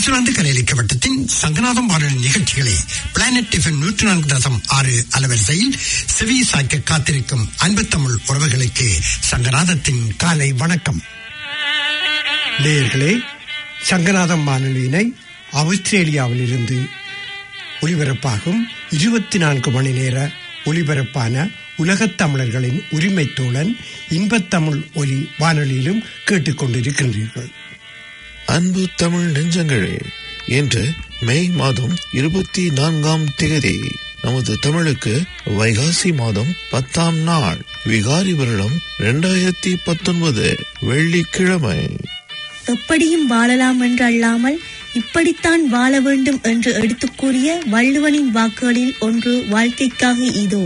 New Zealand கலையளிக்க வட்டத்தின் சங்கநாதம் வானொலி நிகழ்ச்சிகளை பிளானட் FM 104.6 அலைவரிசையில் செவி சாய்க்க காத்திருக்கும் அன்பு தமிழ் உறவுகளுக்கு சங்கநாதத்தின் காலை வணக்கம். நேயர்களே, சங்கநாதம் வானொலியினை ஆஸ்திரேலியாவில் இருந்து ஒலிபரப்பாகும் 24 மணி நேர ஒலிபரப்பான உலகத் தமிழர்களின் உரிமை தோழன் இன்பத்தமிழ் ஒலி வானொலியிலும் கேட்டுக்கொண்டிருக்கின்றீர்கள். அன்பு தமிழ் நெஞ்சங்களே, இன்று மே மாதம் 24ஆம் தேதி, நமது தமிழுக்கு வைகாசி மாதம் 10ஆம் நாள், விகாரி வருடம் 2019 வெள்ளிக்கிழமை. எப்படியும் வாழலாம் என்று அல்லாமல் இப்படித்தான் வாழ வேண்டும் என்று எடுத்துக் கூறிய வள்ளுவனின் வாக்குகளில் ஒன்று வாழ்க்கைக்காக இதோ.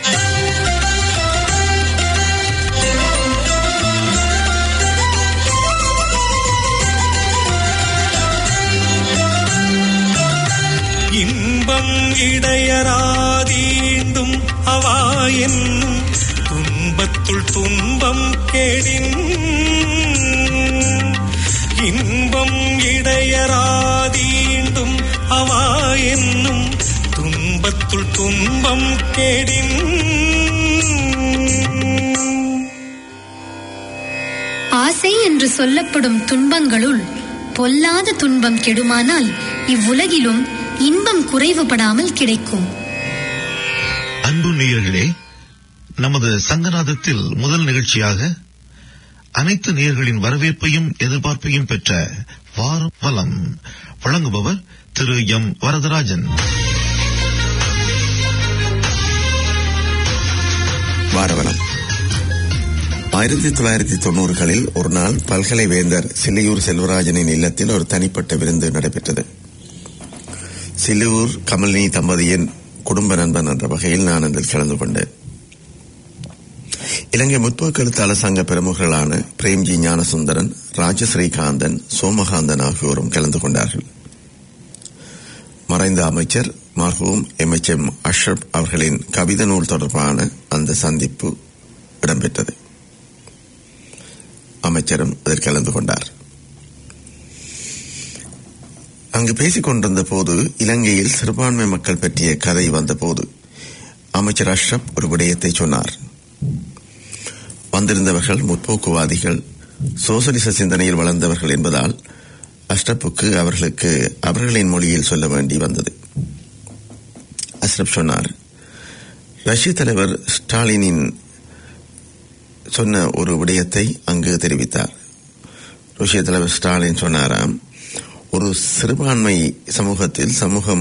இன்பம் இடையராதீண்டும் அவாயின் துன்பத்துள் துன்பம் கேடின், இன்பம் இடையராதீண்டும் அவாயென்னும் துன்பத்துள் துன்பம் கேடின். ஆசை என்று சொல்லப்படும் துன்பங்களுள் பொல்லாத துன்பம் கெடுமானால் இவ்வுலகிலும் இன்பம் குறைவுபடாமல் கிடைக்கும். அன்பு நேயர்களே, நமது சங்கநாதத்தில் முதல் நிகழ்ச்சியாக அனைத்து நேயர்களின் வரவேற்பையும் எதிர்பார்ப்பையும் பெற்ற வாரம் வலம் வழங்குபவர் திரு எம் வரதராஜன். வாரவலம் 1990களில் ஒரு நாள் பல்கலைவேந்தர் சில்லியூர் செல்வராஜனின் இல்லத்தில் ஒரு தனிப்பட்ட விருந்து நடைபெற்றது. சில்லியூர் கமலினி தம்பதியின் குடும்ப நண்பன் என்ற வகையில் நான் அதில் கலந்து கொண்டேன். இலங்கை முற்போக்கு எழுத்தாளர் சங்க பிரமுகர்களான பிரேம்ஜி ஞானசுந்தரன், ராஜஸ்ரீகாந்தன், சோமகாந்தன் ஆகியோரும் கலந்து கொண்டார்கள். மறைந்த அமைச்சர் மர்ஹூம் MHM அஷ்ரப் அவர்களின் கவிதை நூல் தொடர்பான அந்த சந்திப்பு இடம்பெற்றது. அமைச்சரும் அதில் கலந்து கொண்டார். அங்கு பேசிக் கொண்டிருந்த போது இலங்கையில் சிறுபான்மை மக்கள் பற்றிய கதை வந்தபோது அமைச்சர் அஷ்ரப் ஒரு விடயத்தை சொன்னார். வந்திருந்தவர்கள் முற்போக்குவாதிகள், சோசலிச சிந்தனையில் வளர்ந்தவர்கள் என்பதால் அஷ்ரப்புக்கு அவர்களுக்கு அவர்களின் மொழியில் சொல்ல வேண்டி வந்தது. அஷ்ரப் சொன்னார், ரஷ்ய தலைவர் ஸ்டாலினின் சொன்ன ஒரு விடயத்தை அங்கு தெரிவித்தார். ரஷ்ய தலைவர் ஸ்டாலின் சொன்னாராம், ஒரு சிறுபான்மை சமூகத்தில்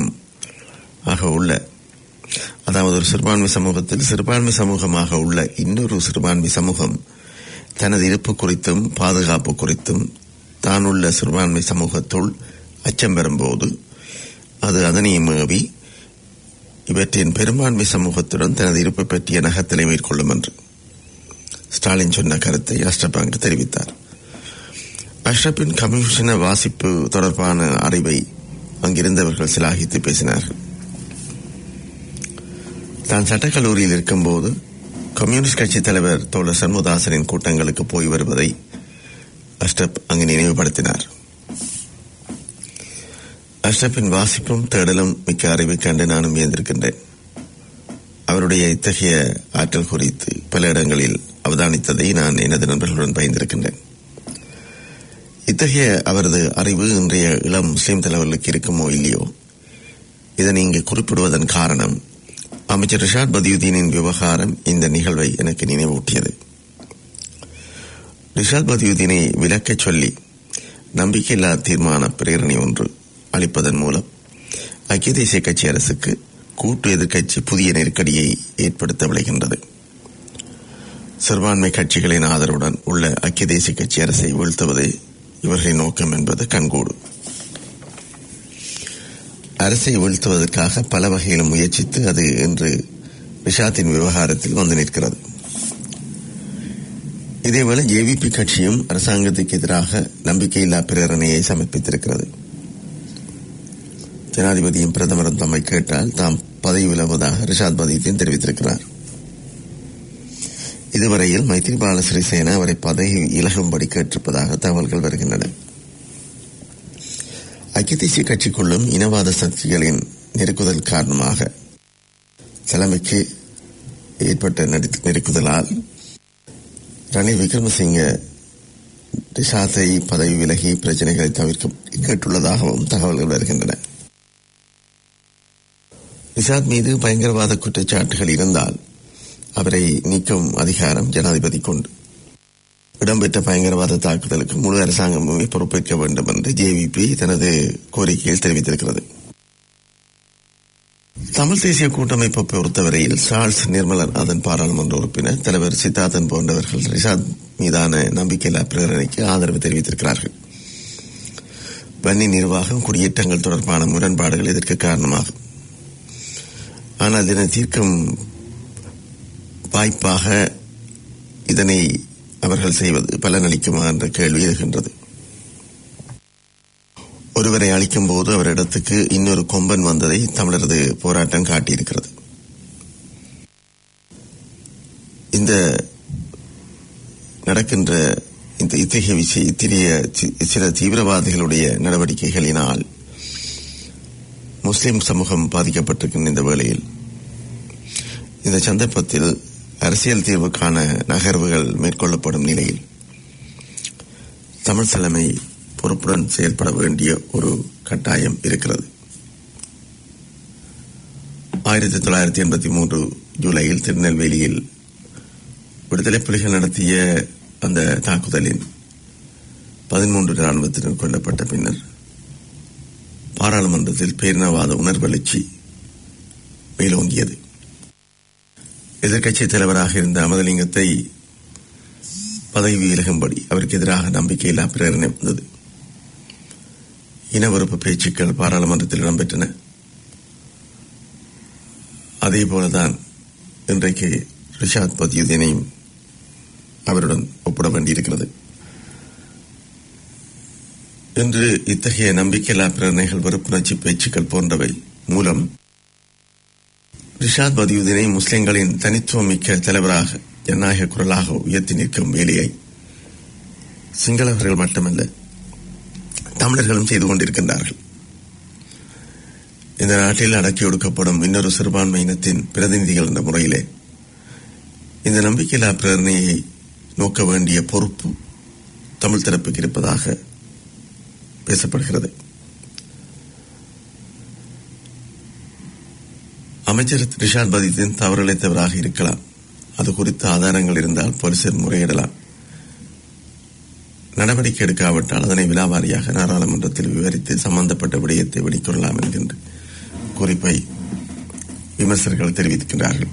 அதாவது ஒரு சிறுபான்மை சமூகத்தில் சிறுபான்மை சமூகமாக உள்ள இன்னொரு சிறுபான்மை சமூகம் தனது இருப்பு குறித்தும் பாதுகாப்பு குறித்தும் தான் உள்ள சிறுபான்மை சமூகத்துள் அச்சம் பெறும்போது அது அதனை மேவி இவற்றின் பெரும்பான்மை சமூகத்துடன் தனது இருப்பை பற்றிய நகர்த்தலை மேற்கொள்ளும் என்று ஸ்டாலின் சொன்ன கருத்தை அஷ்ரப் அங்கு தெரிவித்தார். அஷ்ரப்பின் கம்யூனிஸ்ட வாசிப்பு தொடர்பான அறிவை அங்கிருந்தவர்கள் சிலாகித்து பேசினார்கள். தான் சட்டக்கல்லூரியில் இருக்கும்போது கம்யூனிஸ்ட் கட்சி தலைவர் தோழர் சண்முகதாசனின் கூட்டங்களுக்கு போய் வருவதை அஷ்ரப் அங்கு நினைவுபடுத்தினார். அஷ்ரப்பின் வாசிப்பும் தேடலும் மிக்க அறிவை கண்டு நானும் வியந்திருக்கின்றேன். அவருடைய இத்தகைய ஆற்றல் குறித்து பல இடங்களில் அவதானித்ததை நான் எனது நண்பர்களுடன் பகிர்ந்திருக்கின்றேன். இத்தகைய அவரது அறிவு இன்றைய இளம் முஸ்லிம் தலைவர்களுக்கு இருக்குமோ இல்லையோ, இதனை இங்கு குறிப்பிடுவதன் காரணம் அமைச்சர் ரிஷாட் பதியுதீனின் விவகாரம் இந்த நிகழ்வை எனக்கு நினைவூட்டியது. ரிஷாட் பதியுதீனை விலக்கச் சொல்லி நம்பிக்கையில்லா தீர்மான பிரேரணை ஒன்று அளிப்பதன் மூலம் ஐக்கிய தேசிய கட்சி அரசுக்கு கூட்டு எதிர்க்கட்சி புதிய நெருக்கடியை ஏற்படுத்த விளைகின்றது. சிறுபான்மை கட்சிகளின் ஆதரவுடன் உள்ள ஐக்கிய தேசிய கட்சி அரசை வீழ்த்துவதே இவர்களின் நோக்கம் என்பது கண்கூடு. அரசை வீழ்த்துவதற்காக பல வகையிலும் முயற்சித்து அது இன்று ரிஷாத்தின் விவகாரத்தில் வந்து நிற்கிறது. இதேவேளை JVP கட்சியும் அரசாங்கத்துக்கு எதிராக நம்பிக்கையில்லா பிரேரணையை சமர்ப்பித்திருக்கிறது. ஜனாதிபதியும் பிரதமரும் தம்மை கேட்டால் தாம் பதவி விலகுவதாக ரிஷாத் பதியுதீன் தெரிவித்திருக்கிறார். இதுவரையில் மைத்ரிபால சிறிசேன அவரை பதவி இலகும்படி கேட்டிருப்பதாக தகவல்கள் வருகின்றன. ஐக்கிய தேசிய கட்சிக்குள்ளும் இனவாத சக்திகளின் நெருக்குதல் காரணமாக தலைமைக்கு ஏற்பட்ட நெருக்குதலால் ரணில் விக்ரமசிங்க ரிஷாத்தை பதவி விலகி பிரச்சனைகளை தவிர்க்க கேட்டுள்ளதாகவும் தகவல்கள் வருகின்றன. ரிஷாத் மீது பயங்கரவாத குற்றச்சாட்டுகள் இருந்தால் அவரை நீக்கும் அதிகாரம் ஜனாதிபதி கொண்டு இடம்பெற்ற பயங்கரவாத தாக்குதலுக்கு முழு அரசாங்கமுமே பொறுப்பேற்க வேண்டும் என்று ஜேவிபி தனது கோரிக்கையில் தெரிவித்திருக்கிறது. தமிழ் தேசிய கூட்டமைப்பை பொறுத்தவரையில் சார்ல்ஸ் நிர்மலன் அதன் பாராளுமன்ற உறுப்பினர் தலைவர் சித்தார்த்தன் போன்றவர்கள் ரிஷாத் மீதான நம்பிக்கையில்லா பிரேரணைக்கு ஆதரவு தெரிவித்திருக்கிறார்கள். வன்னி நிர்வாகம் குடியேற்றங்கள் தொடர்பான முரண்பாடுகள் இதற்கு காரணமாகும். ஆனால் இதனை தீர்க்கும் வாய்ப்பாக இதனை அவர்கள் செய்வது பலனளிக்குமா என்ற கேள்வி எழுகின்றது. ஒருவரை அளிக்கும் போது அவரிடத்துக்கு இன்னொரு கொம்பன் வந்ததை தமிழரது போராட்டம் காட்டியிருக்கிறது. இந்த நடக்கின்ற இத்தகைய சில தீவிரவாதிகளுடைய நடவடிக்கைகளினால் முஸ்லிம் சமூகம் பாதிக்கப்பட்டிருக்கின்ற இந்த வேளையில் இந்த சந்தர்ப்பத்தில் அரசியல் தீர்வுக்கான நகர்வுகள் மேற்கொள்ளப்படும் நிலையில் தமிழ் தலைமை பொறுப்புடன் செயல்பட வேண்டிய ஒரு கட்டாயம் இருக்கிறது. 1983 ஜூலையில் திருநெல்வேலியில் விடுதலை புலிகள் நடத்திய அந்த தாக்குதலின் 13 ராணுவத்தினர் கொல்லப்பட்ட பின்னர் பாராளுமன்றத்தில் பேரினவாத உணர்வெழுச்சி மேலோங்கியது. எதிர்க்கட்சி தலைவராக இருந்த அமதலிங்கத்தை பதவி விலகும்படி அவருக்கு எதிராக நம்பிக்கையில்லா பிரேரணை வந்தது. இனவெறுப்பு பேச்சுக்கள் பாராளுமன்றத்தில் இடம்பெற்றன. அதேபோலதான் இன்றைக்கு ரிஷாத் பதியுதீனையும் அவருடன் ஒப்பிட வேண்டியிருக்கிறது. இன்று இத்தகைய நம்பிக்கையில்லா பிரேரணைகள், வெறுப்புணர்ச்சி பேச்சுக்கள் போன்றவை மூலம் ரிஷாத் பதியுதீனை முஸ்லிம்களின் தனித்துவமிக்க தலைவராக ஜனநாயக குரலாக உயர்த்தி நிற்கும் வேலையை சிங்களவர்கள் மட்டுமல்ல தமிழர்களும் செய்து கொண்டிருக்கின்றார்கள். இந்த நாட்டில் அடக்கி ஒடுக்கப்படும் இன்னொரு சிறுபான்மை இனத்தின் பிரதிநிதிகள் என்ற முறையிலே இந்த நம்பிக்கையில்லா பிரேரணையை நோக்க வேண்டிய பொறுப்பு தமிழ் தரப்புக்கு இருப்பதாக பேசப்படுகிறது. அமைச்சர் ரிஷாத் பதியுதீன் தவறிழைத்தவராக இருக்கலாம். அது குறித்த ஆதாரங்கள் இருந்தால் போலீசார் முறையிடலாம். நடவடிக்கை எடுக்காவிட்டால் அதனை விலாவாரியாக நாடாளுமன்றத்தில் விவரித்து சம்பந்தப்பட்ட விடயத்தை வெளிக்கொள்ளலாம் என்கின்ற குறிப்பை விமர்சகர்கள் தெரிவிக்கின்றார்கள்.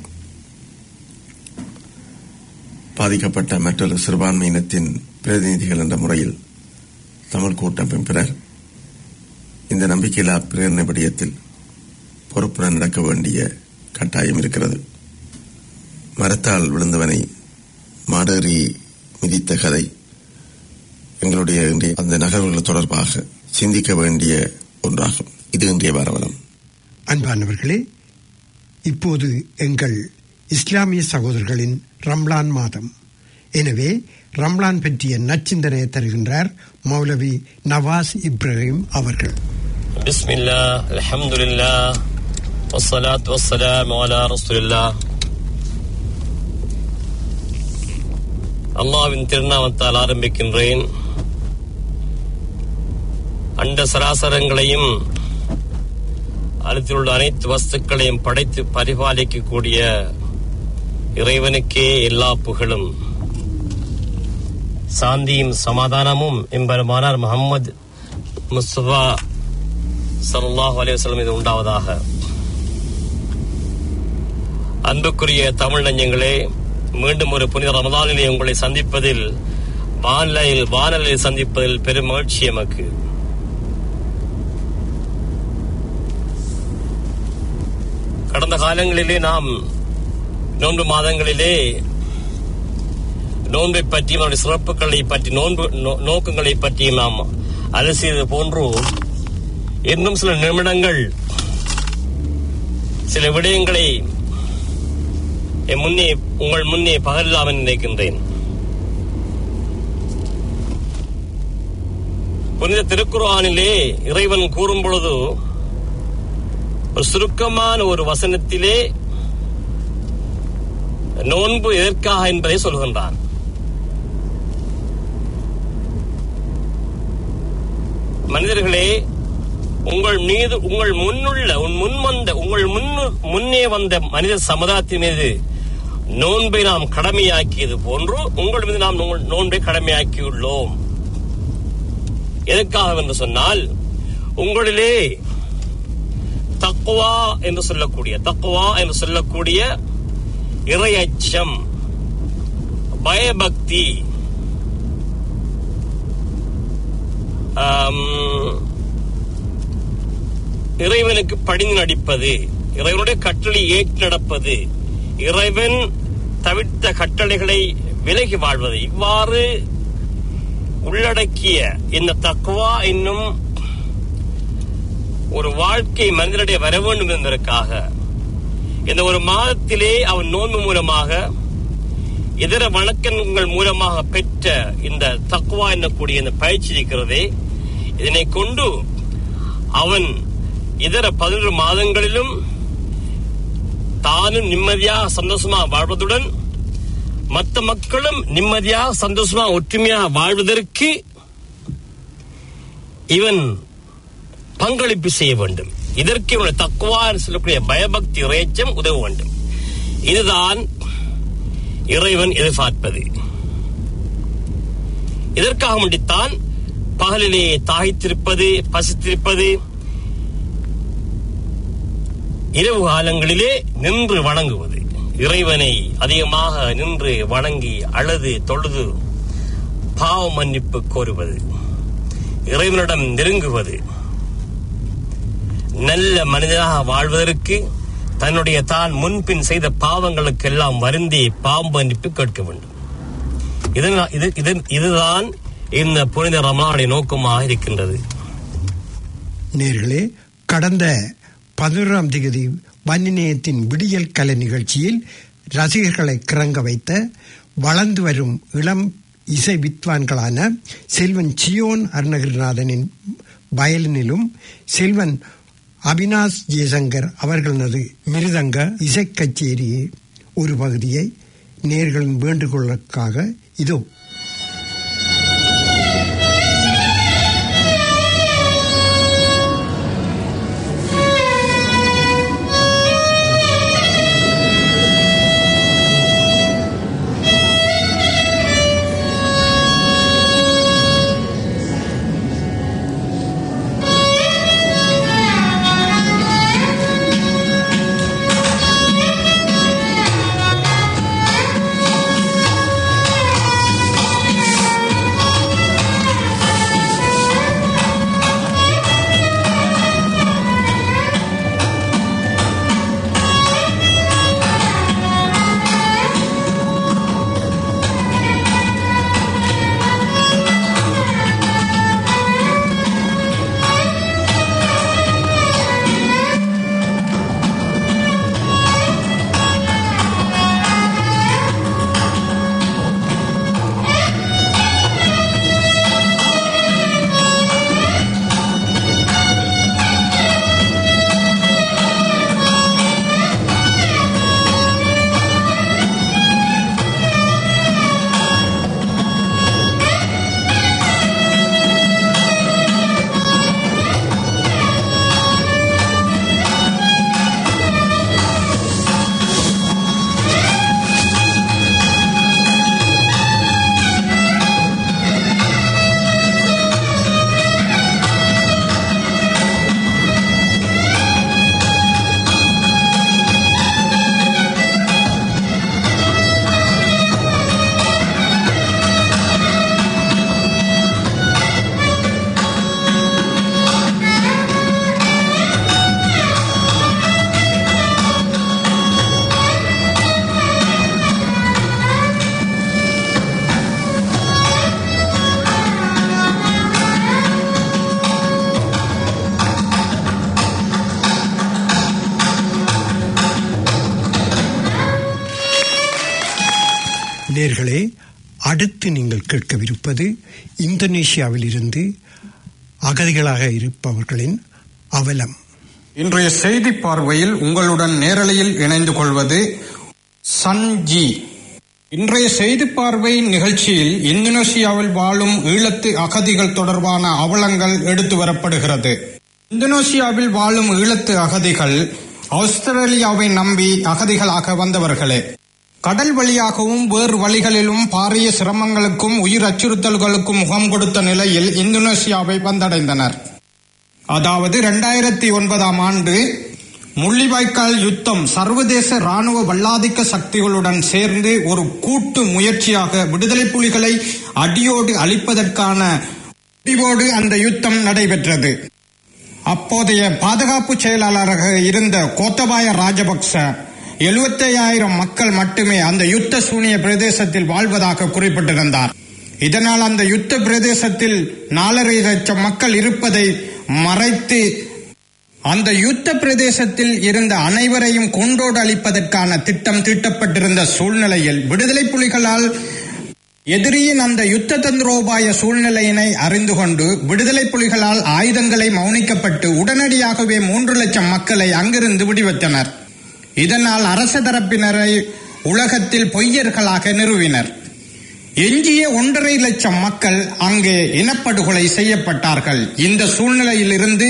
பாதிக்கப்பட்ட மற்றொரு சிறுபான்மை இனத்தின் பிரதிநிதிகள் என்ற முறையில் தமிழ் கூட்டமைப்பினர் இந்த நம்பிக்கையில்லா பிரேரணை விடயத்தில் பொறுப்புடன் நடக்க வேண்டிய கட்டாயம் இருக்கிறது. மரத்தால் விழுந்தவனை மாடேறி மிதித்த கதை எங்களுடைய அந்த நகர்வுகள் தொடர்பாக சிந்திக்க வேண்டிய ஒன்றாகும். இது இன்றைய வாரவலம். அன்பானவர்களே, இப்போது எங்கள் இஸ்லாமிய சகோதரர்களின் ரம்லான் மாதம். எனவே ரம்லான் பற்றிய நச்சிந்தனையை தருகின்றார் மௌலவி நவாஸ் இப்ராஹிம் அவர்கள். பிஸ்மில்லாஹ், அல்ஹம்துலில்லாஹ், வஸ்ஸலாத்து வஸ்ஸலாமு அலா ரசூலில்லாஹ். அல்லாஹ்வின் திருநாமத்தால் ஆரம்பிக்கின்றேன். அண்ட சராசரங்களையும் அதிலுள்ள அனைத்து வஸ்துக்களையும் படைத்து பரிபாலிக்கக்கூடிய இறைவனுக்கே எல்லா புகழும், சாந்தியும் சமாதானமும் எம்பெருமானார் முஹம்மது முஸ்தபா ஸல்லல்லாஹு அலைஹி வஸல்லம் இது உண்டாவதாக. அன்புக்குரிய தமிழ் நெஞ்சங்களே, மீண்டும் ஒரு புனித ரமதானிலே உங்களை சந்திப்பதில், வானலில் சந்திப்பதில் பெரும் மகிழ்ச்சி எமக்கு. கடந்த காலங்களிலே நாம் நோன்பு மாதங்களிலே நோன்பை பற்றியும் அவருடைய சிறப்புகளை பற்றி நோக்கங்களை பற்றியும் நாம் அலசியது போன்று இன்னும் சில நிமிடங்கள் சில விடயங்களை உங்கள் முன்னே பகிரலாம் என்று நினைக்கின்றேன். புனித திருக்குர்ஆனிலே இறைவன் கூறும் பொழுது ஒரு சுருக்கமான ஒரு வசனத்திலே நோன்பு எதற்காக என்பதை சொல்கின்றான். மனிதர்களே, உங்கள் மீது முன்னே வந்த மனித சமுதாயத்தின் மீது நோன்பை நாம் கடமையாக்கியது போன்று உங்கள் மீது நாம் நோன்பை கடமையாக்கியுள்ளோம். எதற்காக என்று சொன்னால், உங்களிலே தக்வா என்று சொல்லக்கூடிய இறையச்சம், பயபக்தி, இறைவனுக்கு பணிந்து நடிப்பது, இறைவனுடைய கட்டளை ஏற்று நடப்பது, இறைவன் தவிர்த்த கட்டளைகளை விலகி வாழ்வது, இவ்வாறு உள்ளடக்கிய இந்த தக்வா என்னும் ஒரு வாழ்க்கை மனிதனுடைய வர வேண்டும் என்பதற்காக இந்த ஒரு மாதத்திலே அவன் நோன்பு மூலமாக இதர வணக்கங்கள் மூலமாக பெற்ற இந்த தக்வா என்னக்கூடிய இந்த பயிற்சி இருக்கிறதே, இதனை கொண்டு அவன் இதர 11 மாதங்களிலும் தானும் நிம்மதியாக சந்தோஷமாக வாழ்வதுடன் மற்ற மக்களும் நிம்மதியாக சந்தோஷமாக ஒற்றுமையாக வாழ்வதற்கு இவன் பங்களிப்பு செய்ய வேண்டும். இதற்கு இவனுடைய தக்வா சொல்லக்கூடிய பயபக்தி இறைச்சம் உதவ வேண்டும். இதுதான் இறைவன் எதிர்பார்ப்பது. இதற்காக வேண்டித்தான் பகலிலே தாகித்திருப்பது, பசித்திருப்பது, இரவு காலங்களிலே நின்று வணங்குவது, இறைவனை அதிகமாக நின்று வணங்கி அழுது தொழுது பாவ மன்னிப்பு கோருவது, இறைவனிடம் நெருங்குவது, நல்ல மனிதனாக வாழ்வதற்கு தன்னுடைய தான் முன்பின் செய்த பாவங்களுக்கு எல்லாம் வருந்தி பாவ மன்னிப்பு கேட்க வேண்டும். இதுதான் இந்த புனித ரமலானுடைய நோக்கமாக இருக்கின்றது. நேர்களே, கடந்த 11ஆம் தேதி வன்னிநேயத்தின் விடியல் கலை நிகழ்ச்சியில் ரசிகர்களை கிறங்க வைத்த வளர்ந்து வரும் இளம் இசை வித்வான்களான செல்வன் சியோன் அருணகிரிநாதனின் வயலினிலும் செல்வன் அபினாஷ் ஜெயசங்கர் அவர்களது மிருதங்க இசை கச்சேரி ஒரு பகுதியை நேர்களின் வேண்டுகோளுக்காக இதோ. நேயர்களே, அடுத்து நீங்கள் கேட்கவிருப்பது இந்தோனேஷியாவில் இருந்து அகதிகளாக இருப்பவர்களின் அவலம். இன்றைய செய்தி பார்வையில் உங்களுடன் நேரலையில் இணைந்து கொள்வது சன்ஜி. இன்றைய செய்தி பார்வை நிகழ்ச்சியில் இந்தோனேசியாவில் வாழும் ஈழத்து அகதிகள் தொடர்பான அவலங்கள் எடுத்து வரப்படுகிறது. இந்தோனேசியாவில் வாழும் ஈழத்து அகதிகள் ஆஸ்திரேலியாவை நம்பி அகதிகளாக வந்தவர்களே. கடல் வழியாகவும் வேறு வழிகளிலும் பாரிய சிரமங்களுக்கும் உயிர் அச்சுறுத்தல்களுக்கும் முகம் கொடுத்த நிலையில் இந்தோனேசியாவை வந்தடைந்தனர். அதாவது 2009 ஆண்டு முள்ளிவாய்க்கால் யுத்தம் சர்வதேச ராணுவ வல்லாதிக்க சக்திகளுடன் சேர்ந்து ஒரு கூட்டு முயற்சியாக விடுதலை புலிகளை அடியோடு அழிப்பதற்கான முடிவோடு அந்த யுத்தம் நடைபெற்றது. அப்போதைய பாதுகாப்பு செயலாளராக இருந்த கோத்தபாய ராஜபக்ச 75,000 மக்கள் மட்டுமே அந்த யுத்த சூனிய பிரதேசத்தில் வாழ்வதாக குறிப்பிட்டிருந்தார். இதனால் அந்த யுத்த பிரதேசத்தில் 4.5 லட்சம் மக்கள் இருப்பதை மறைத்து அந்த யுத்த பிரதேசத்தில் இருந்த அனைவரையும் கொண்டோடு அழிப்பதற்கான திட்டம் தீட்டப்பட்டிருந்த சூழ்நிலையில் விடுதலை புலிகளால் எதிரியின் அந்த யுத்த தந்திரோபாய சூழ்நிலையினை அறிந்து கொண்டு விடுதலை புலிகளால் ஆயுதங்களை மௌனிக்கப்பட்டு உடனடியாகவே 3 லட்சம் மக்களை அங்கிருந்து விடுவித்தனர். இதனால் அரச தரப்பினரை உலகத்தில் பொய்யர்களாக நிறுவினர். எஞ்சிய 1.5 லட்சம் மக்கள் அங்கே இனப்படுகொலை செய்யப்பட்டார்கள். இந்த சூழ்நிலையில் இருந்து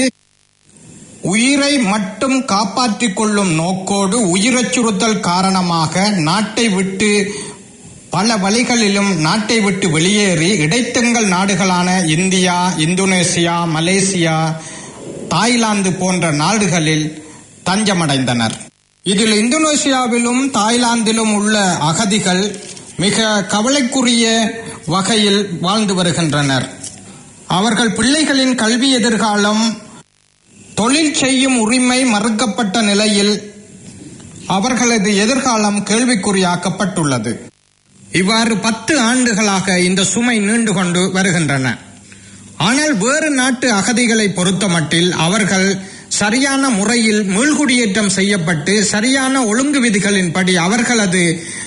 உயிரை மட்டும் காப்பாற்றிக் கொள்ளும் நோக்கோடு உயிரச்சுறுத்தல் காரணமாக நாட்டை விட்டு பல வழிகளிலும் நாட்டை விட்டு வெளியேறி இடைத்தங்கள் நாடுகளான இந்தியா, இந்தோனேசியா, மலேசியா, தாய்லாந்து போன்ற நாடுகளில் தஞ்சமடைந்தனர். இதில் இந்தோனேசியாவிலும் தாய்லாந்திலும் உள்ள அகதிகள் மிக கவலைக்குரிய வகையில் வாழ்ந்து வருகின்றனர். அவர்கள் பிள்ளைகளின் கல்வி எதிர்காலம், தொழில் செய்யும் உரிமை மறுக்கப்பட்ட நிலையில் அவர்களது எதிர்காலம் கேள்விக்குறியாக்கப்பட்டுள்ளது. இவ்வாறு 10 ஆண்டுகளாக இந்த சுமை நீண்டு கொண்டு வருகின்றன. ஆனால் வேறு நாட்டு அகதிகளை பொறுத்தமட்டில் அவர்கள் சரியான முறையில் மீள்குடியேற்றம் செய்யப்பட்டு சரியான ஒழுங்கு விதிகளின்படி அவர்களது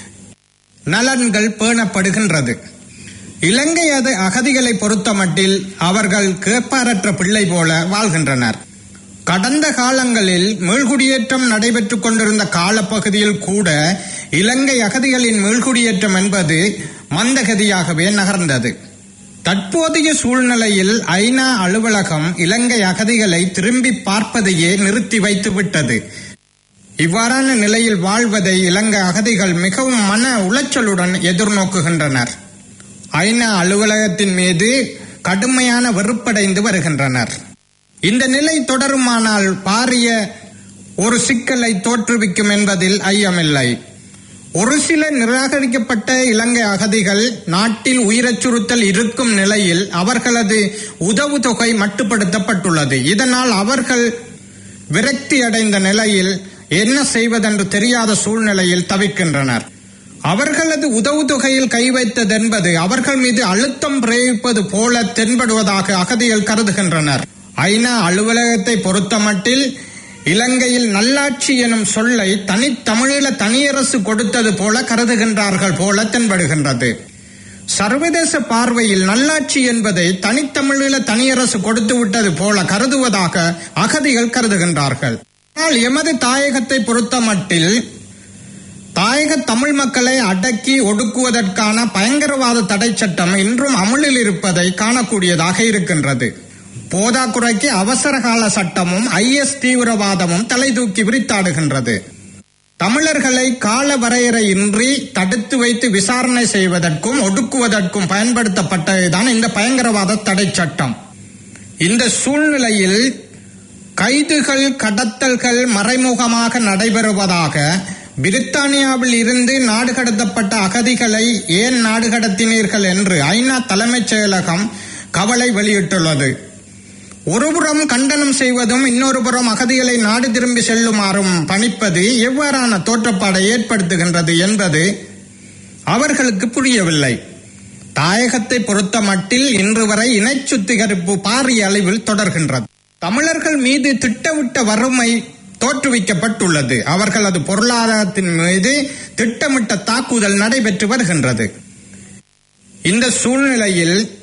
நலன்கள் பேணப்படுகின்றது. இலங்கை அகதிகளை பொறுத்தமட்டில் அவர்கள் கேட்பாரற்ற பிள்ளை போல வாழ்கின்றனர். கடந்த காலங்களில் மீள்குடியேற்றம் நடைபெற்றுக் கொண்டிருந்த காலப்பகுதியில் கூட இலங்கை அகதிகளின் மீள்குடியேற்றம் என்பது மந்தகதியாகவே நகர்ந்தது. தற்போதைய சூழ்நிலையில் ஐநா அலுவலகம் இலங்கை அகதிகளை திரும்பி பார்ப்பதையே நிறுத்தி வைத்துவிட்டது. இவ்வாறான நிலையில் வாழ்வதை இலங்கை அகதிகள் மிகவும் மன உளைச்சலுடன் எதிர்நோக்குகின்றனர். ஐநா அலுவலகத்தின் மீது கடுமையான வெறுப்படைந்து வருகின்றனர். இந்த நிலை தொடருமானால் பாரிய ஒரு சிக்கலை தோற்றுவிக்கும் என்பதில் ஐயமில்லை. ஒரு சில நிராகரிக்கப்பட்ட இலங்கை அகதிகள் நாட்டில் உயிரச்சுறுத்தல் இருக்கும் நிலையில் அவர்களது உதவுத்தொகை மட்டுப்படுத்தப்பட்டுள்ளது. இதனால் அவர்கள் விரக்தி அடைந்த நிலையில் என்ன செய்வதென்று தெரியாத சூழ்நிலையில் தவிக்கின்றனர். அவர்களது உதவுத்தொகையில் கை வைத்ததென்பது அவர்கள் மீது அழுத்தம் பிரயோகிப்பது போல தென்படுவதாக அகதிகள் கருதுகின்றனர். ஐநா அலுவலகத்தை பொறுத்தமட்டில் இலங்கையில் நல்லாட்சி எனும் சொல்லை தனித்தமிழீழ தனியரசு கொடுத்தது போல கருதுகின்றார்கள் போல தென்படுகின்றது. சர்வதேச பார்வையில் நல்லாட்சி என்பதை தனித்தமிழீழ தனியரசு கொடுத்து விட்டது போல கருதுவதாக அகதிகள் கருதுகின்றார்கள். ஆனால் எமது தாயகத்தை பொறுத்தமட்டில் தாயக தமிழ் மக்களை அடக்கி ஒடுக்குவதற்கான பயங்கரவாத தடை சட்டம் இன்றும் அமலில் இருப்பதை காணக்கூடியதாக இருக்கின்றது. போதாக்குறைக்கு அவசர கால சட்டமும் IS தீவிரவாதமும் தலை தூக்கி விரித்தாடுகின்றது. தமிழர்களை கால வரையறையின்றி தடுத்து வைத்து விசாரணை செய்வதற்கும் ஒடுக்குவதற்கும் பயன்படுத்தப்பட்டதுதான் இந்த பயங்கரவாத தடை சட்டம். இந்த சூழ்நிலையில் கைதுகள், கடத்தல்கள் மறைமுகமாக நடைபெறுவதாக பிரித்தானியாவில் இருந்து நாடு கடத்தப்பட்ட அகதிகளை ஏன் நாடு கடத்தினீர்கள் என்று ஐநா தலைமைச் செயலகம் கவலை வெளியிட்டுள்ளது. ஒருபுறம் கண்டனம் செய்வதும் இன்னொரு புறம் அகதிகளை நாடு திரும்பி செல்லுமாறும் பணிப்பது எவ்வாறான தோற்றப்பாடை ஏற்படுத்துகின்றது என்பது அவர்களுக்கு புரியவில்லை. தாயகத்தை பொறுத்த மட்டில் இன்று வரை இன சுத்திகரிப்பு பாரிய அளவில் தொடர்கின்றது. தமிழர்கள் மீது திட்டமிட்ட வறுமை தோற்றுவிக்கப்பட்டுள்ளது. அவர்களது பொருளாதாரத்தின் மீது திட்டமிட்ட தாக்குதல் நடைபெற்று வருகின்றது. இந்த சூழ்நிலையில்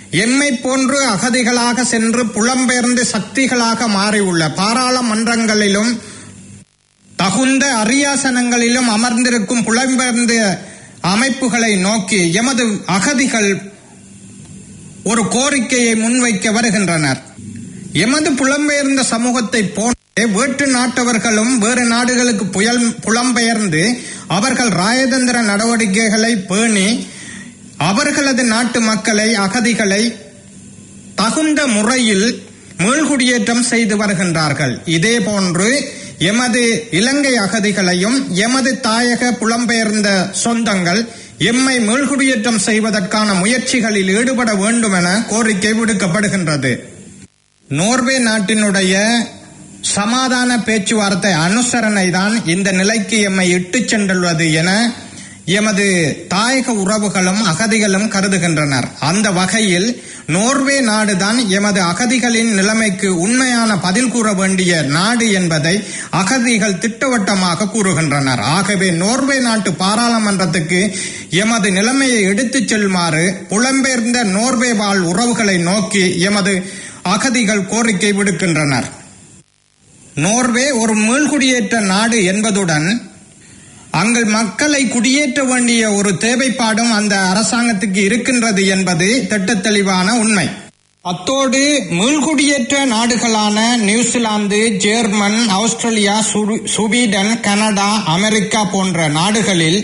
எம்மை போன்று அகதிகளாக சென்று புலம்பெயர்ந்து சக்திகளாக மாறியுள்ள பாராளுமன்றங்களிலும் தகுந்த அரியாசனங்களிலும் அமர்ந்திருக்கும் புலம்பெயர்ந்த அமைப்புகளை நோக்கி எமது அகதிகள் ஒரு கோரிக்கையை முன்வைக்க வருகின்றனர். எமது புலம்பெயர்ந்த சமூகத்தை போன்றே வேற்று நாட்டவர்களும் வேறு நாடுகளுக்கு புலம்பெயர்ந்து அவர்கள் ராஜதந்திர நடவடிக்கைகளை பேணி அவர்களது நாட்டு மக்களை அகதிகளை தகுந்த முறையில் மீள்குடியேற்றம் செய்து வருகின்றார்கள். இதே போன்று எமது இலங்கை அகதிகளையும் எமது தாயக புலம்பெயர்ந்த சொந்தங்கள் எம்மை மீள்குடியேற்றம் செய்வதற்கான முயற்சிகளில் ஈடுபட வேண்டும் என கோரிக்கை விடுக்கப்படுகின்றது. நோர்வே நாட்டினுடைய சமாதான பேச்சுவார்த்தை அனுசரணை தான் இந்த நிலைக்கு எம்மை இட்டுச் சென்றுள்ளது என எமது தாயக உறவுகளும் அகதிகளும் கருதுகின்றனர். அந்த வகையில் நோர்வே நாடுதான் எமது அகதிகளின் நிலைமைக்கு உண்மையான பதில் கூற வேண்டிய நாடு என்பதை அகதிகள் திட்டவட்டமாக கூறுகின்றனர். ஆகவே நோர்வே நாட்டு பாராளுமன்றத்துக்கு எமது நிலைமையை எடுத்துச் செல்லுமாறு புலம்பெயர்ந்த நோர்வே வாழ் உறவுகளை நோக்கி எமது அகதிகள் கோரிக்கை விடுக்கின்றனர். நோர்வே ஒரு மீள்குடியேற்ற நாடு என்பதுடன் அங்கள் மக்களை குடியேற்ற வேண்டிய ஒரு தேவைப்பாடும் அந்த அரசாங்கத்துக்கு இருக்கின்றது என்பது திட்டத்தெளிவான உண்மை. அத்தோடு மீள்குடியேற்ற நாடுகளான New Zealand, German, Australia, Sweden, Canada, America போன்ற நாடுகளில்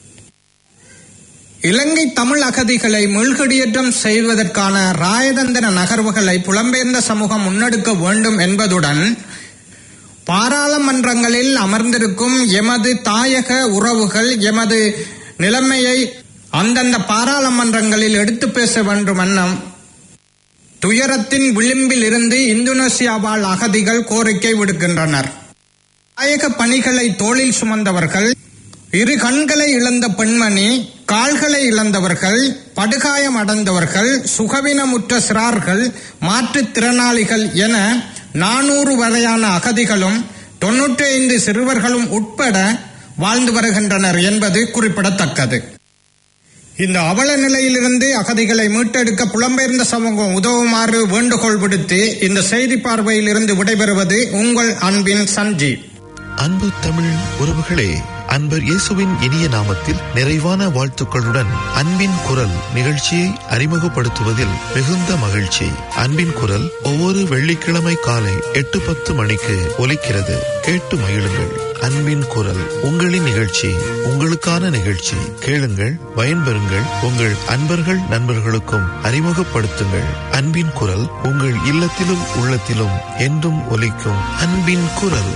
இலங்கை தமிழ் அகதிகளை மீள்குடியேற்றம் செய்வதற்கான ராஜதந்திர நகர்வுகளை புலம்பெயர்ந்த சமூகம் முன்னெடுக்க வேண்டும் என்பதுடன் பாராளுமன்றங்களில் அமர்ந்திருக்கும் எமது தாயக உறவுகள் எமது நிலைமையை அந்தந்த பாராளுமன்றங்களில் எடுத்து பேச வேண்டும் எனும் துயரத்தின் விளிம்பில் இருந்து இந்தோனேசியா வாழ் அகதிகள் கோரிக்கை விடுக்கின்றனர். தாயக பணிகளை தோளில் சுமந்தவர்கள், இரு கண்களை இழந்த பெண்மணி, கால்களை இழந்தவர்கள், படுகாயம் அடைந்தவர்கள், சுகவீனமுற்ற சிறார்கள், மாற்றுத்திறனாளிகள் என 400 வரையான அகதிகளும் 95 சிறுவர்களும் உட்பட வாழ்ந்து வருகின்றனர் என்பது குறிப்பிடத்தக்கது. இந்த அவல நிலையிலிருந்து அகதிகளை மீட்டெடுக்க புலம்பெயர்ந்த சமூகம் உதவுமாறு வேண்டுகோள் விடுத்து இந்த செய்தி பார்வையில் இருந்து விடைபெறுவது உங்கள் அன்பின் சஞ்சீவ். அன்பு தமிழ் உறவுகளே, அன்பர் இயேசுவின் இனிய நாமத்தில் நிறைவான வாழ்த்துக்களுடன் அன்பின் குரல் நிகழ்ச்சியை அறிமுகப்படுத்துவதில் மிகுந்த மகிழ்ச்சி. அன்பின் குரல் ஒவ்வொரு வெள்ளிக்கிழமை காலை 8:10 மணிக்கு ஒலிக்கிறது. கேட்டு மகிழுங்கள். அன்பின் குரல் உங்களின் நிகழ்ச்சி, உங்களுக்கான நிகழ்ச்சி. கேளுங்கள், பயன்பெறுங்கள், உங்கள் அன்பர்கள் நண்பர்களுக்கும் அறிமுகப்படுத்துங்கள். அன்பின் குரல் உங்கள் இல்லத்திலும் உள்ளத்திலும் என்றும் ஒலிக்கும் அன்பின் குரல்.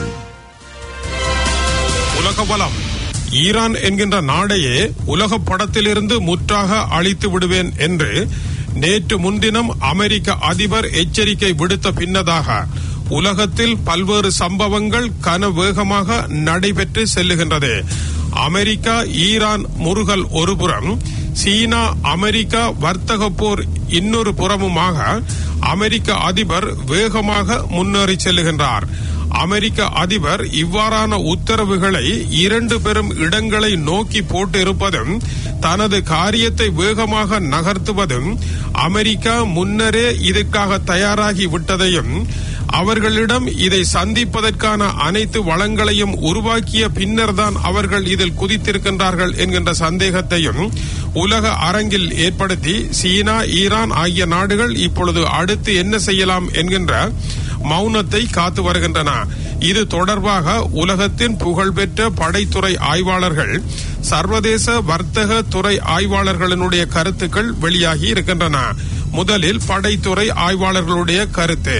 உலக வளம். ஈரான் என்கின்ற நாடையே உலக படத்திலிருந்து முற்றாக அழித்து விடுவேன் என்று நேற்று முன்தினம் அமெரிக்க அதிபர் எச்சரிக்கை விடுத்த பின்னதாக உலகத்தில் பல்வேறு சம்பவங்கள் கனவேகமாக நடைபெற்று செல்லுகின்றது. அமெரிக்கா ஈரான் முறுகல் ஒருபுறம், சீனா அமெரிக்கா வர்த்தக போர் இன்னொரு புறமுமாக அமெரிக்க அதிபர் வேகமாக முன்னேறி செல்லுகின்றார். அமெரிக்க அதிபர் இவ்வாறான உத்தரவுகளை 2 பெரும் இடங்களை நோக்கி போட்டு இருப்பதும் தனது காரியத்தை வேகமாக நகர்த்துவதும் அமெரிக்கா முன்னரே இதற்காக தயாராகி விட்டதையும் அவர்களிடம் இதை சந்திப்பதற்கான அனைத்து வளங்களையும் உருவாக்கிய பின்னர் தான் அவர்கள் இதில் குதித்திருக்கின்றார்கள் என்கின்ற சந்தேகத்தையும் உலக அரங்கில் ஏற்படுத்தி சீனா, ஈரான் ஆகிய நாடுகள் இப்பொழுது அடுத்து என்ன செய்யலாம் என்கின்ற மௌனத்தை காத்து வருகின்றன. இது தொடர்பாக உலகத்தின் புகழ்பெற்ற படைத்துறை ஆய்வாளர்கள், சர்வதேச வர்த்தக துறை ஆய்வாளர்களினுடைய கருத்துக்கள் வெளியாகி இருக்கின்றன. முதலில் படைத்துறை ஆய்வாளர்களுடைய கருத்து.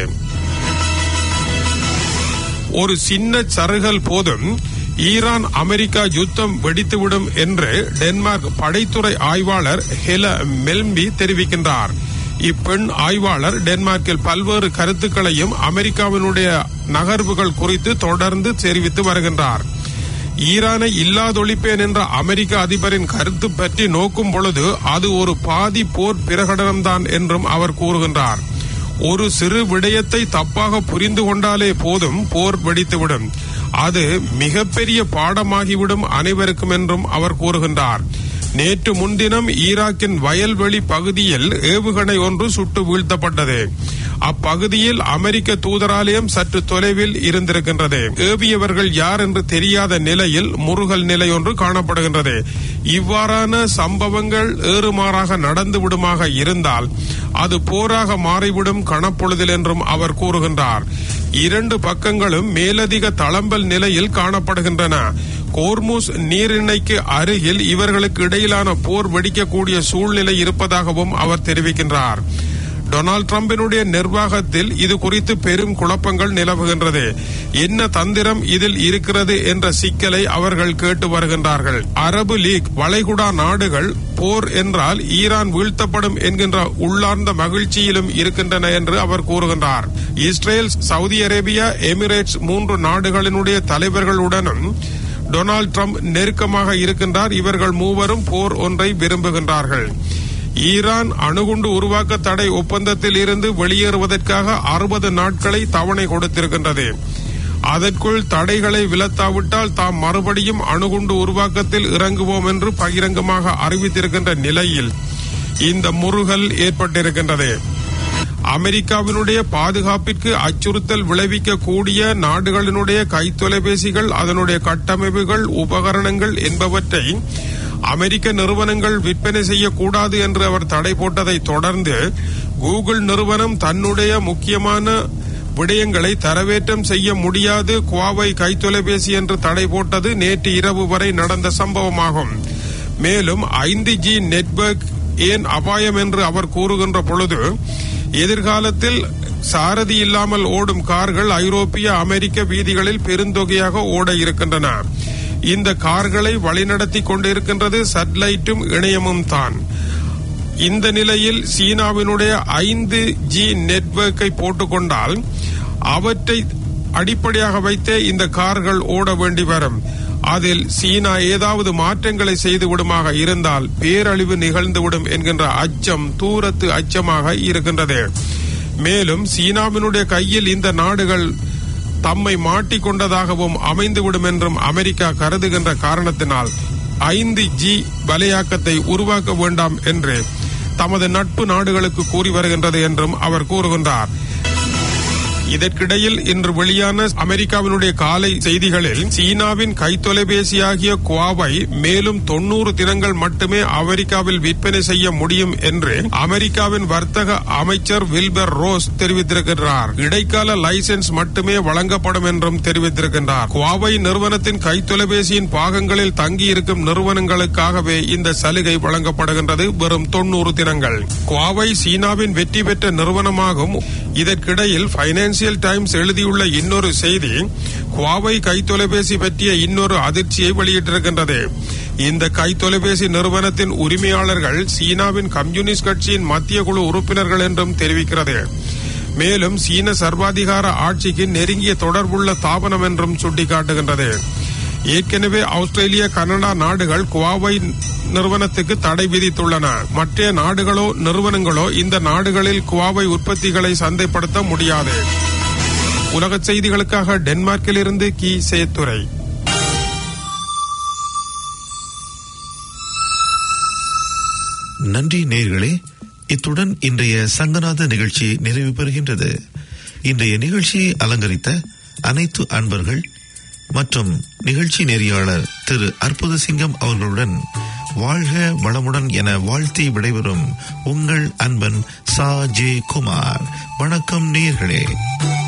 ஒரு சின்ன சருகல் போதும் ஈரான் அமெரிக்கா யுத்தம் வெடித்துவிடும் என்று டென்மார்க் படைத்துறை ஆய்வாளர் ஹெல மெல்ம்பி தெரிவிக்கின்றார். இப்பெண் ஆய்வாளர் டென்மார்க்கில் பல்வேறு கருத்துக்களையும் அமெரிக்காவினுடைய நகர்வுகள் குறித்து தொடர்ந்து தெரிவித்து வருகின்றார். ஈரானை இல்லாதொழிப்பேன் என்ற அமெரிக்க அதிபரின் கருத்து பற்றி நோக்கும் பொழுது அது ஒரு பாதி போர் பிரகடனம்தான் என்றும் அவர் கூறுகின்றார். ஒரு சிறு விடயத்தை தப்பாக புரிந்து கொண்டாலே போதும் போர் வெடித்துவிடும், அது மிகப்பெரிய பாடமாகிவிடும் அனைவருக்கும் என்றும் அவர் கூறுகின்றார். நேற்று முன்தினம் ஈராக்கின் வயல்வெளி பகுதியில் ஏவுகணை ஒன்று சுட்டு வீழ்த்தப்பட்டது. அப்பகுதியில் அமெரிக்க தூதராலயம் சற்று தொலைவில் இருந்திருக்கின்றது. ஏவியவர்கள் யார் என்று தெரியாத நிலையில் முறுகல் நிலை ஒன்று காணப்படுகின்றது. இவ்வாறான சம்பவங்கள் ஏறுமாறாக நடந்துவிடுமாக இருந்தால் அது போராக மாறிவிடும் கணப்பொழுதில் என்றும் அவர் கூறுகின்றார். இரண்டு பக்கங்களும் மேலதிக தளம்பல் நிலையில் காணப்படுகின்றன. கோர்முஸ் நீரிணைக்கு அருகில் இவர்களுக்கு இடையிலான போர் வெடிக்கக்கூடிய சூழ்நிலை இருப்பதாகவும் அவர் தெரிவிக்கின்றார். டொனால்ட் டிரம்பினுடைய நிர்வாகத்தில் இது குறித்து பெரும் குழப்பங்கள் நிலவுகின்றது. என்ன தந்திரம் இதில் இருக்கிறது என்ற சிக்கலை அவர்கள் கேட்டு வருகின்றார்கள். அரபு லீக் வளைகுடா நாடுகள் போர் என்றால் ஈரான் வீழ்த்தப்படும் என்கின்ற உள்ளார்ந்த மகிழ்ச்சியிலும் இருக்கின்றன என்று அவர் கூறுகின்றார். இஸ்ரேல், சவுதி அரேபியா, எமிரேட்ஸ் 3 நாடுகளினுடைய தலைவர்களுடனும் டொனால்ட் டிரம்ப் நெருக்கமாக இருக்கின்றார். இவர்கள் மூவரும் போர் ஒன்றை விரும்புகின்றார்கள். ஈரான் அணுகுண்டு உருவாக்க தடை ஒப்பந்தத்தில் இருந்து வெளியேறுவதற்காக 60 நாட்களை தவணை கொடுத்திருக்கின்றது. அதற்குள் தடைகளை விலத்தாவிட்டால் தாம் மறுபடியும் அணுகுண்டு உருவாக்கத்தில் இறங்குவோம் என்று பகிரங்கமாக அறிவித்திருக்கின்ற நிலையில் இந்த முறுகல் ஏற்பட்டிருக்கின்றது. அமெரிக்காவினுடைய பாதுகாப்பிற்கு அச்சுறுத்தல் விளைவிக்க கூடிய நாடுகளினுடைய கைத்தொலைபேசிகள், அதனுடைய கட்டமைப்புகள், உபகரணங்கள் என்பவற்றை அமெரிக்க நிறுவனங்கள் விற்பனை செய்யக்கூடாது என்று அவர் தடை போட்டதை தொடர்ந்து கூகுள் நிறுவனம் தன்னுடைய முக்கியமான விடயங்களை தரவேற்றம் செய்ய முடியாது குவாவை கைத்தொலைபேசி என்று தடை போட்டது நேற்று இரவு வரை நடந்த சம்பவமாகும். மேலும் 5G நெட்வொர்க் ஏன் அபாயம் என்று அவர் கூறுகின்ற பொழுது, எதிர்காலத்தில் சாரதி இல்லாமல் ஓடும் கார்கள் ஐரோப்பிய, அமெரிக்க வீதிகளில் பெருந்தொகையாக ஓட இருக்கின்றன. இந்த கார்களை வழிநடத்தி கொண்டிருக்கின்றது சேட்டலைட்டும் இணையமும் தான். இந்த நிலையில் சீனாவினுடைய 5G நெட்வொர்க்கை போட்டுக்கொண்டால் அவற்றை அடிப்படையாக வைத்தே இந்த கார்கள் ஓட வேண்டி வரும். அதில் சீனா ஏதாவது மாற்றங்களை செய்துவிடுமாக இருந்தால் பேரழிவு நிகழ்ந்துவிடும் என்கின்ற அச்சம் தூரத்து அச்சமாக இருக்கின்றது. மேலும் சீனாவினுடைய கையில் இந்த நாடுகள் தம்மை மாட்டிக்கொண்டதாகவும் அமைந்துவிடும் என்றும் அமெரிக்கா கருதுகின்ற காரணத்தினால் 5G வலையாக்கத்தை உருவாக்க வேண்டாம் என்று தமது நட்பு நாடுகளுக்கு கூறி வருகின்றது என்றும் அவர் கூறுகின்றார். இதற்கிடையில் இன்று வெளியான அமெரிக்காவினுடைய காலை செய்திகளில் சீனாவின் கைத்தொலைபேசியாகிய குவாவை மேலும் 90 தினங்கள் மட்டுமே அமெரிக்காவில் விற்பனை செய்ய முடியும் என்று அமெரிக்காவின் வர்த்தக அமைச்சர் வில்பர் ரோஸ் தெரிவித்திருக்கிறார். இடைக்கால லைசன்ஸ் மட்டுமே வழங்கப்படும் என்றும் தெரிவித்திருக்கின்றார். குவாவை நிறுவனத்தின் கைத்தொலைபேசியின் பாகங்களில் தங்கியிருக்கும் நிறுவனங்களுக்காகவே இந்த சலுகை வழங்கப்படுகின்றது. வெறும் 90 தினங்கள். குவாவை சீனாவின் வெற்றி பெற்ற நிறுவனமாகும். இதற்கிடையில் பைனான்சியல் டைம்ஸ் எழுதியுள்ள இன்னொரு செய்தி குவாவை கைத்தொலைபேசி பற்றிய இன்னொரு அதிர்ச்சியை வெளியிட்டிருக்கின்றது. இந்த கைத்தொலைபேசி நிறுவனத்தின் உரிமையாளர்கள் சீனாவின் கம்யூனிஸ்ட் கட்சியின் மத்திய குழு உறுப்பினர்கள் என்றும் தெரிவிக்கிறது. மேலும் சீன சர்வாதிகார ஆட்சிக்கு நெருங்கிய தொடர்புள்ள தாபனம் என்றும் சுட்டிக்காட்டுகின்றது. ஏற்கனவே ஆஸ்திரேலியா, கனடா நாடுகள் குவாவை நிறுவனத்துக்கு தடை விதித்துள்ளன. மற்ற நாடுகளோ நிறுவனங்களோ இந்த நாடுகளில் குவாவை உற்பத்திகளை சந்தைப்படுத்த முடியாது. உலக செய்திகளுக்காக டென்மார்க்கில் இருந்து கி சேத்துரை. நன்றி நேயர்களே. இத்துடன் இன்றைய சங்கநாத நிகழ்ச்சி நிறைவு பெறுகின்றது. இன்றைய நிகழ்ச்சியை அலங்கரித்த அனைத்து அன்பர்கள் மற்றும் நிகழ்ச்சி நெறியாளர் திரு அற்புதசிங்கம் அவர்களுடன் வாழ்க வளமுடன் என வாழ்த்தி விடைபெறும் உங்கள் அன்பன் சா ஜே குமார். வணக்கம் நேயர்களே.